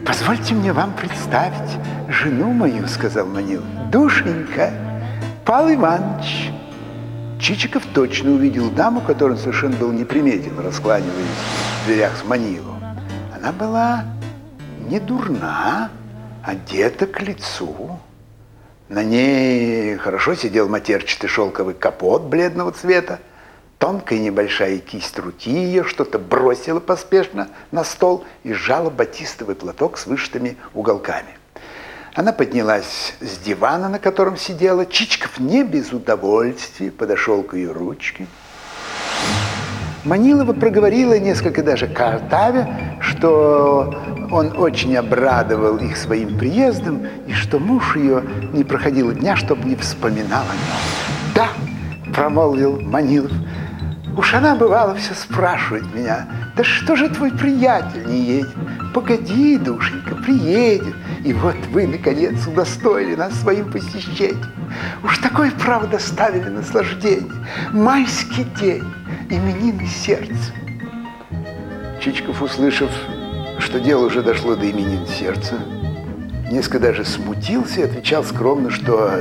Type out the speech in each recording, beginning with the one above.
Позвольте мне вам представить жену мою, сказал Манилов. Душенька, Павел Иванович. Чичиков точно увидел даму, которую он совершенно был неприметен, раскланиваясь в дверях с Маниловым. Она была не дурна, одета к лицу. На ней хорошо сидел матерчатый шелковый капот бледного цвета. Тонкая небольшая кисть руки ее что-то бросила поспешно на стол и сжала батистовый платок с вышитыми уголками. Она поднялась с дивана, на котором сидела. Чичиков не без удовольствия подошел к ее ручке. Манилова проговорила, несколько даже картавя, что он очень обрадовал их своим приездом и что муж ее не проходило дня, чтобы не вспоминал о нем. «Да», – промолвил Манилов, – «уж она, бывало, все спрашивает меня, да что же твой приятель не едет? Погоди, душенька, приедет. И вот вы, наконец, удостоили нас своим посещением. Уж такое, право, доставили наслаждение. Майский день, именины сердца». Чичиков, услышав, что дело уже дошло до именин сердца, несколько даже смутился и отвечал скромно, что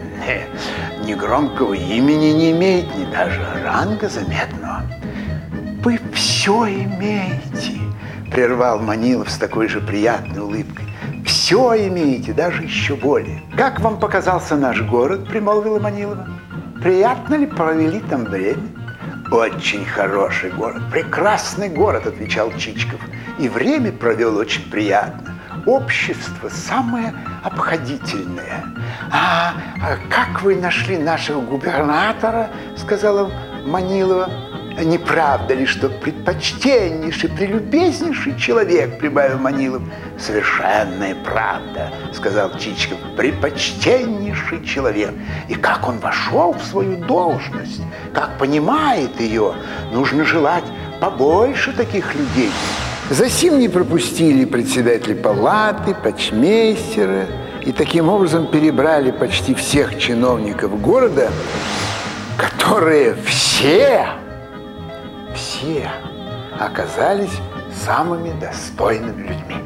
ни громкого имени не имеет, ни даже ранга заметного. «Вы все имеете», – прервал Манилов с такой же приятной улыбкой. «Все имеете, даже еще более. Как вам показался наш город?» – примолвила Манилова. «Приятно ли провели там время?» «Очень хороший город, прекрасный город», – отвечал Чичиков. «И время провел очень приятно. Общество самое обходительное». «А как вы нашли нашего губернатора?» – сказала Манилова. «Не правда ли, что предпочтеннейший, прелюбезнейший человек?» – прибавил Манилов. «Совершенная правда», – сказал Чичиков. «Препочтеннейший человек. И как он вошел в свою должность, как понимает ее, нужно желать побольше таких людей». Засим не пропустили председателя палаты, почмейстера, и таким образом перебрали почти всех чиновников города, которые все оказались самыми достойными людьми.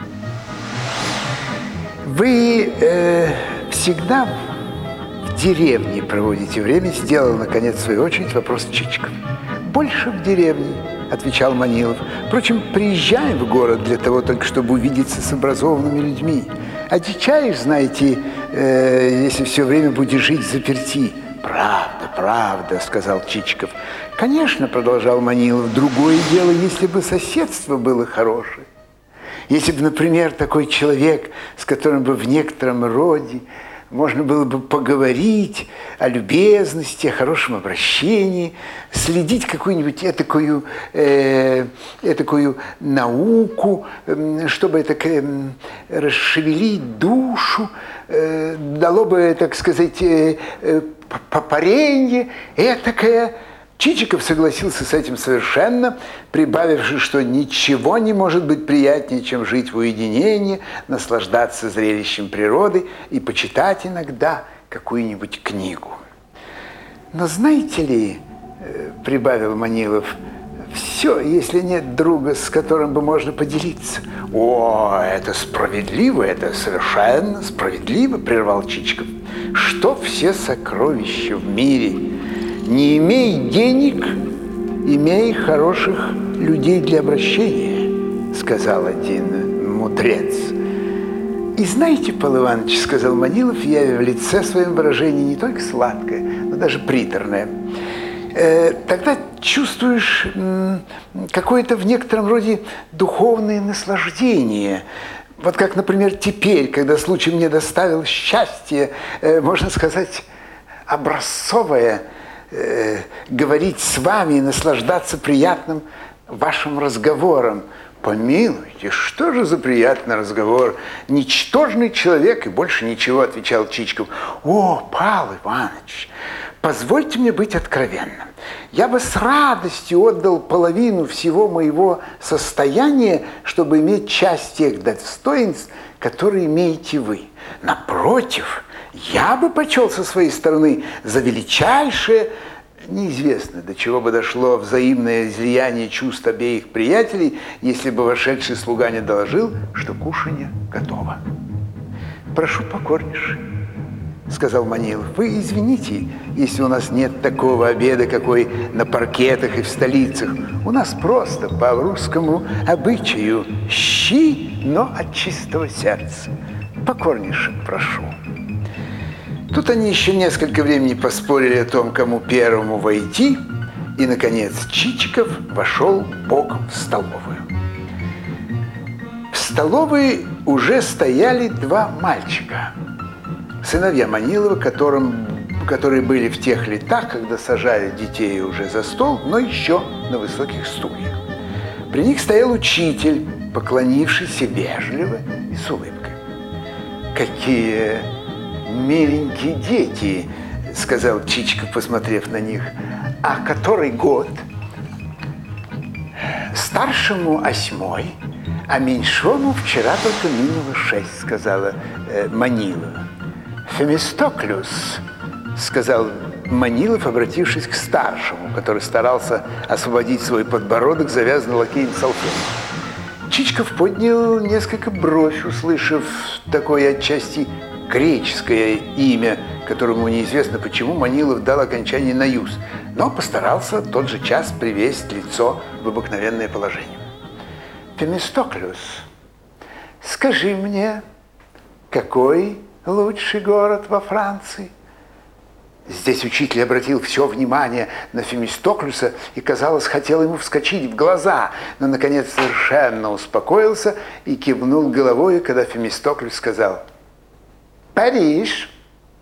Вы всегда в деревне проводите время? Сделал, наконец, в свою очередь вопрос Чичиков. «Больше в деревне», – отвечал Манилов. «Впрочем, приезжаем в город для того только, чтобы увидеться с образованными людьми. Одичаешь, знаете, если все время будешь жить взаперти». «Правда, правда», – сказал Чичиков. «Конечно», – продолжал Манилов, – «другое дело, если бы соседство было хорошее. Если бы, например, такой человек, с которым бы в некотором роде можно было бы поговорить о любезности, о хорошем обращении, следить какую-нибудь этакую науку, чтобы это расшевелить душу, дало бы, так сказать, попаренье этакое». Чичиков согласился с этим совершенно, прибавивши, что ничего не может быть приятнее, чем жить в уединении, наслаждаться зрелищем природы и почитать иногда какую-нибудь книгу. «Но знаете ли, – прибавил Манилов, – все, если нет друга, с которым бы можно поделиться». «О, это справедливо, это совершенно справедливо», – прервал Чичиков. «Что все сокровища в мире? Не имей денег, имей хороших людей для обращения», – сказал один мудрец. «И знаете, Павел Иванович, – сказал Манилов, явив в лице своем выражение не только сладкое, но даже приторное, тогда чувствуешь какое-то в некотором роде духовное наслаждение. Вот как, например, теперь, когда случай мне доставил счастье, можно сказать, образцовое, говорить с вами и наслаждаться приятным вашим разговором». «Помилуйте, что же за приятный разговор? Ничтожный человек и больше ничего», – отвечал Чичиков. «О, Павел Иванович, позвольте мне быть откровенным. Я бы с радостью отдал половину всего моего состояния, чтобы иметь часть тех достоинств, которые имеете вы. Напротив, я бы почел со своей стороны за величайшее Неизвестно, до чего бы дошло взаимное излияние чувств обеих приятелей, если бы вошедший слуга не доложил, что кушанье готово. «Прошу покорнейше», — сказал Манилов. «Вы извините, если у нас нет такого обеда, какой на паркетах и в столицах. У нас просто по русскому обычаю щи, но от чистого сердца. Покорнейше прошу». Тут они еще несколько времени поспорили о том, кому первому войти, и, наконец, Чичиков вошел боком в столовую. В столовой уже стояли два мальчика, сыновья Манилова, которые были в тех летах, когда сажали детей уже за стол, но еще на высоких стульях. При них стоял учитель, поклонившийся вежливо и с улыбкой. «Какие миленькие дети», — сказал Чичиков, посмотрев на них. «А который год?» «Старшему 8, а меньшому вчера только минуло 6», — сказала Манилова. «Фемистоклюс», — сказал Манилов, обратившись к старшему, который старался освободить свой подбородок, завязанный лакеем салфеткой. Чичиков поднял несколько бровь, услышав такое отчасти греческое имя, которому неизвестно почему Манилов дал окончание на «юз», но постарался тот же час привести лицо в обыкновенное положение. «Фемистоклюс, скажи мне, какой лучший город во Франции?» Здесь учитель обратил все внимание на Фемистоклюса и, казалось, хотел ему вскочить в глаза, но, наконец, совершенно успокоился и кивнул головой, когда Фемистоклюс сказал: «Париж».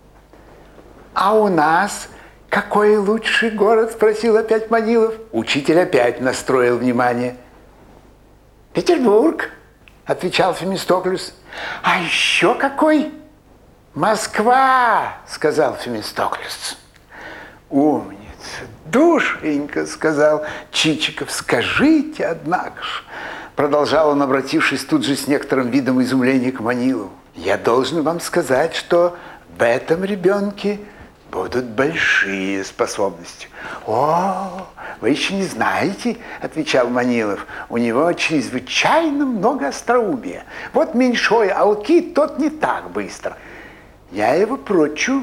«А у нас какой лучший город?» – спросил опять Манилов. Учитель опять настроил внимание. «Петербург», – отвечал Фемистоклюс. «А еще какой?» «Москва», – сказал Фемистоклюс. «Умница, душенька», – сказал Чичиков. «Скажите, однако ж», – продолжал он, обратившись тут же с некоторым видом изумления к Манилову, «я должен вам сказать, что в этом ребенке будут большие способности». «О, вы еще не знаете», – отвечал Манилов, «у него чрезвычайно много остроумия. Вот меньшой Алкид, тот не так быстро. Я его прочу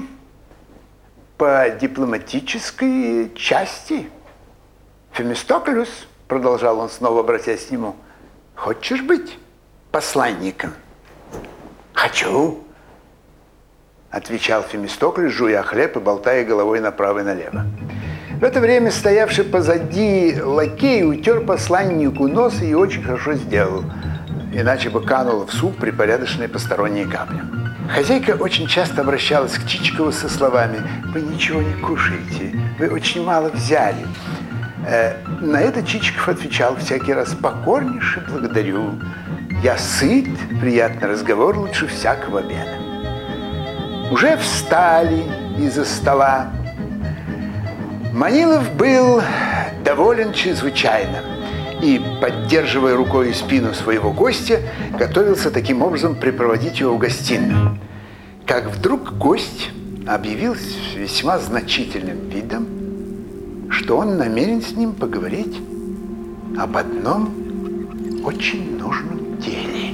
по дипломатической части». «Фемистоклюс», – продолжал он, снова обратясь к нему, – «хочешь быть посланником?» «Хочу», – отвечал Фемистоклюс, жуя хлеб и болтая головой направо и налево. В это время стоявший позади лакей утер посланнику нос и очень хорошо сделал, иначе бы канула в суп припорядочная посторонняя капля. Хозяйка очень часто обращалась к Чичикову со словами: «Вы ничего не кушаете, вы очень мало взяли». На это Чичиков отвечал всякий раз: «Покорнейше благодарю. Я сыт, приятный разговор лучше всякого обеда». Уже встали из-за стола. Манилов был доволен чрезвычайно и, поддерживая рукой спину своего гостя, готовился таким образом припроводить его в гостиную. Как вдруг гость объявил с весьма значительным видом, что он намерен с ним поговорить об одном очень нужном деле.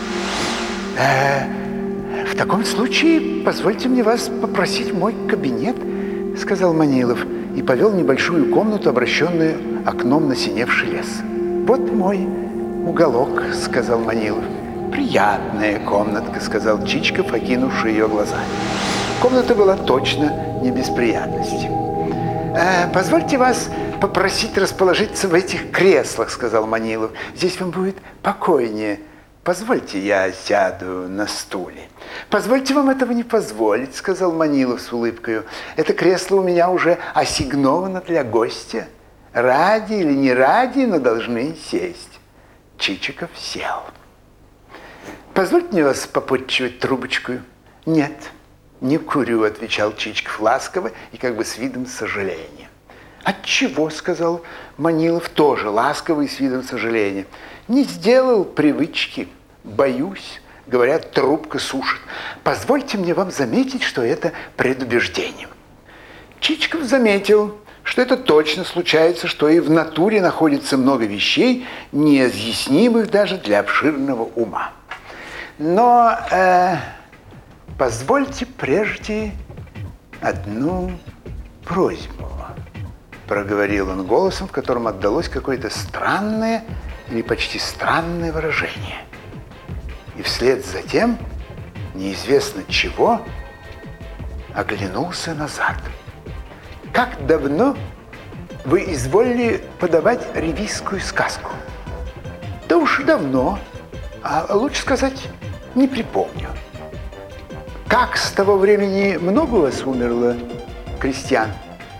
«В таком случае позвольте мне вас попросить в мой кабинет», — сказал Манилов и повел в небольшую комнату, обращенную окном на синевший лес. «Вот мой уголок», — сказал Манилов. «Приятная комнатка», — сказал Чичиков, окинувший ее глазами. Комната была точно не без приятностей. «Позвольте вас попросить расположиться в этих креслах», — сказал Манилов. «Здесь вам будет покойнее. Позвольте, я сяду на стуле». «Позвольте вам этого не позволить», — сказал Манилов с улыбкой. «Это кресло у меня уже ассигновано для гостя. Ради или не ради, но должны сесть». Чичиков сел. «Позвольте мне вас попотчевать трубочкой». «Нет, не курю», — отвечал Чичиков ласково и как бы с видом сожаления. «Отчего?» — сказал Манилов, тоже ласково и с видом сожаления. «Не сделал привычки. Боюсь. Говорят, трубка сушит. Позвольте мне вам заметить, что это предубеждение». Чичиков заметил, что это точно случается, что и в натуре находится много вещей, неизъяснимых даже для обширного ума. Но позвольте прежде одну просьбу, проговорил он голосом, в котором отдалось какое-то странное или почти странное выражение. И вслед за тем, неизвестно чего, оглянулся назад. Как давно вы изволили подавать ревизскую сказку? Да уж давно, а лучше сказать, не припомню. Как с того времени много у вас умерло крестьян?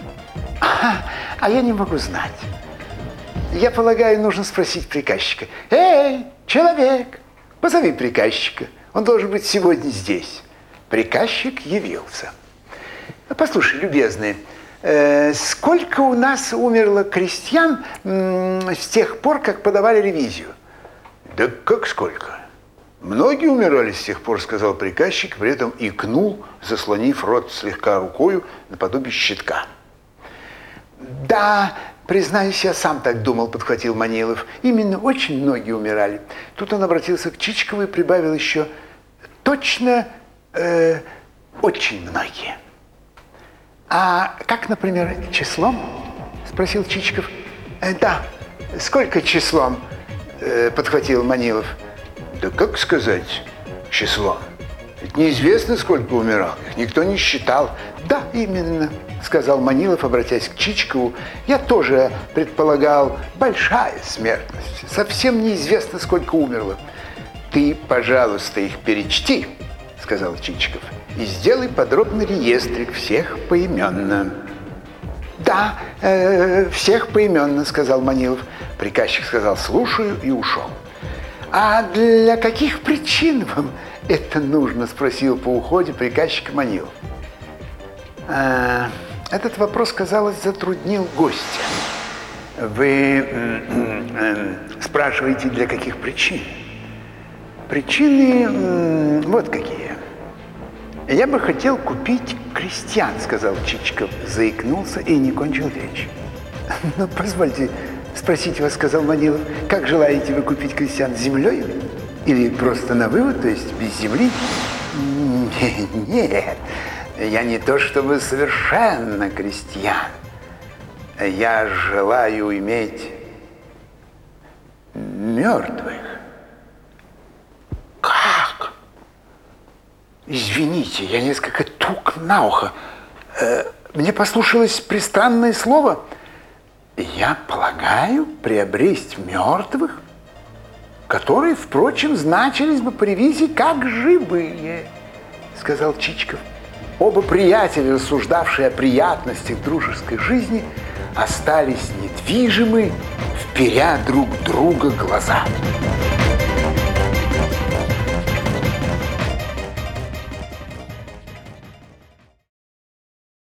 А я не могу знать. Я полагаю, нужно спросить приказчика. Эй, человек, позови приказчика. Он должен быть сегодня здесь. Приказчик явился. Послушай, любезный, сколько у нас умерло крестьян с тех пор, как подавали ревизию? Да как сколько? Многие умирали с тех пор, сказал приказчик, при этом икнул, заслонив рот слегка рукою наподобие щитка. Да, признаюсь, я сам так думал, подхватил Манилов. Именно очень многие умирали. Тут он обратился к Чичкову и прибавил еще точно очень многие. А как, например, числом? Спросил Чичков. Да, сколько числом? Подхватил Манилов. Да как сказать числом? Ведь неизвестно, сколько умирал. Их никто не считал. Да, именно, сказал Манилов, обратясь к Чичкову. Я тоже предполагал, большая смертность. Совсем неизвестно, сколько умерло. Ты, пожалуйста, их перечти, сказал Чичков, и сделай подробный реестрик всех поименно. Да, всех поименно, сказал Манилов. Приказчик сказал «слушаю» и ушел. А для каких причин вам это нужно? Спросил по уходе приказчик Манилов. Этот вопрос, казалось, затруднил гостя. Вы спрашиваете, для каких причин? Причины вот какие. Я бы хотел купить крестьян, сказал Чичков, заикнулся и не кончил речь. Ну, позвольте спросить вас, сказал Манилов, как желаете вы купить крестьян, землей? Или просто на вывод, то есть без земли? Нет, я не то чтобы совершенно крестьян. Я желаю иметь мертвых. Как? Извините, я несколько тук на ухо. Мне послушалось пристранное слово. Я полагаю, приобрести мертвых, которые, впрочем, значились бы по ревизии как живые, сказал Чичков. Оба приятеля, рассуждавшие о приятностях дружеской жизни, остались недвижимы, вперя друг друга глаза.